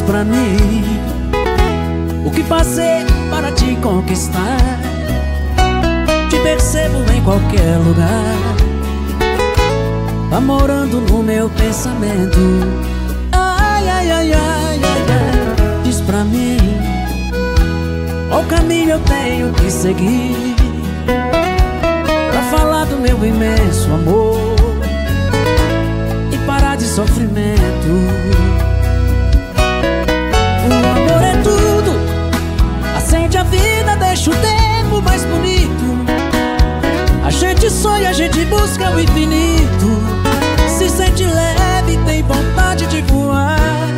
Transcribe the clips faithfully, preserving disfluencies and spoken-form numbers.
pra mim o que fazer para te conquistar. Te percebo em qualquer lugar, tá morando no meu pensamento. Ai, ai, ai, ai, ai, ai. Diz pra mim qual caminho eu tenho que seguir pra falar do meu imenso amor e parar de sofrimento. O amor é tudo, acende a vida, deixa o tempo mais bonito. A gente sonha, a gente busca o infinito, se sente leve, tem vontade de voar.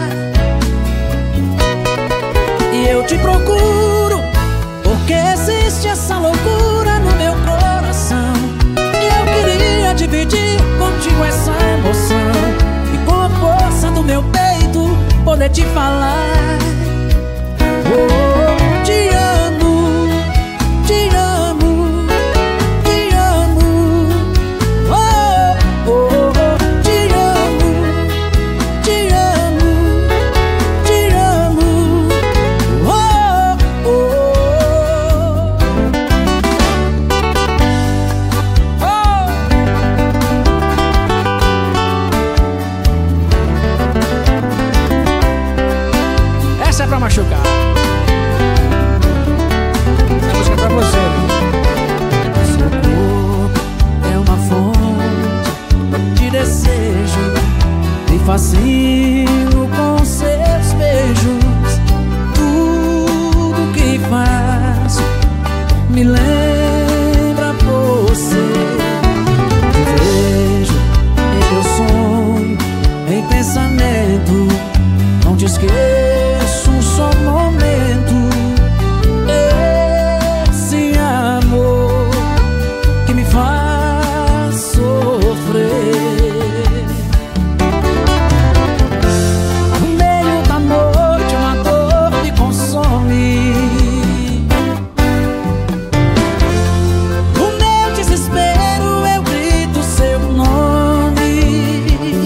E eu te procuro porque existe essa loucura no meu coração, e eu queria dividir contigo essa emoção e com a força do meu peito poder te falar: oh, te amo, te amo, te amo. Oh, oh, oh, te amo, te amo, te amo. Oh, oh, oh. Essa é pra machucar. Essa música é pra você, né? Seu corpo é uma fonte de desejo, me fascino com seus beijos. Tudo que faço me lembra você. Te vejo em meu sonho, em pensamento, não te esqueço um só momento. Esse amor que me faz sofrer. No meio da noite uma dor me consome. No meu desespero eu grito seu nome.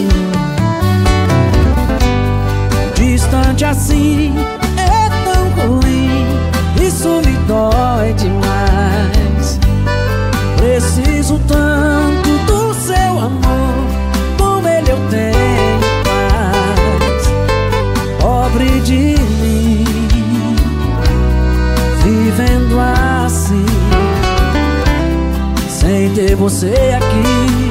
Distante assim é tão ruim, isso me dói demais. Preciso tanto do seu amor, com ele eu tenho paz. Pobre de mim, vivendo assim, sem ter você aqui.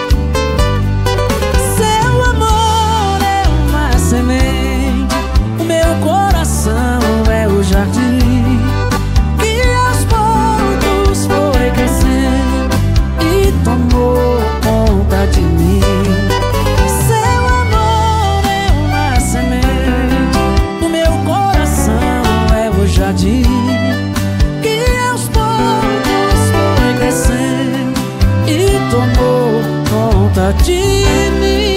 Seu amor é uma semente, o meu coração é o jardim que aos poucos foi crescendo e tomou conta de mim. Seu amor é uma semente, o meu coração é o jardim que aos poucos foi crescendo e tomou conta de mim.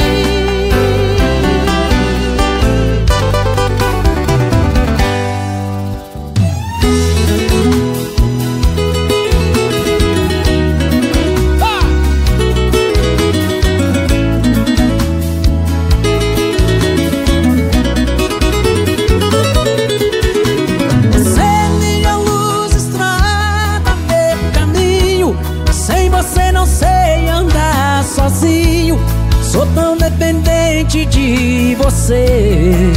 Você é minha luz, estrada, meu caminho. Sem você não sei andar sozinho. Sou tão dependente de você.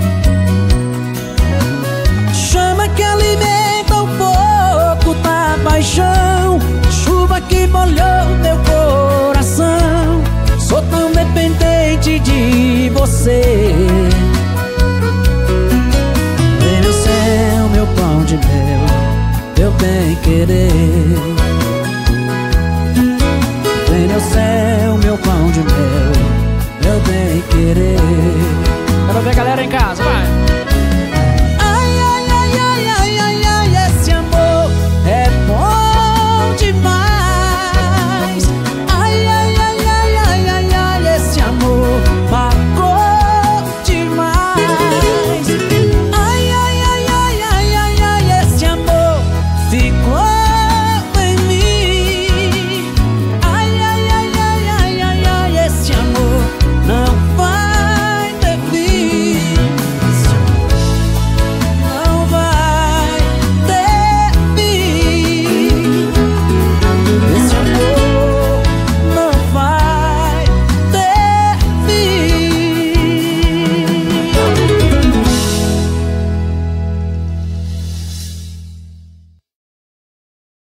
Chama que alimenta um pouco da paixão, chuva que molhou meu coração. Sou tão dependente de você. Vem meu céu, meu pão de mel, meu bem querer. Vem meu céu, meu pão de mel, meu bem querer. Quero ver a galera em casa, vai!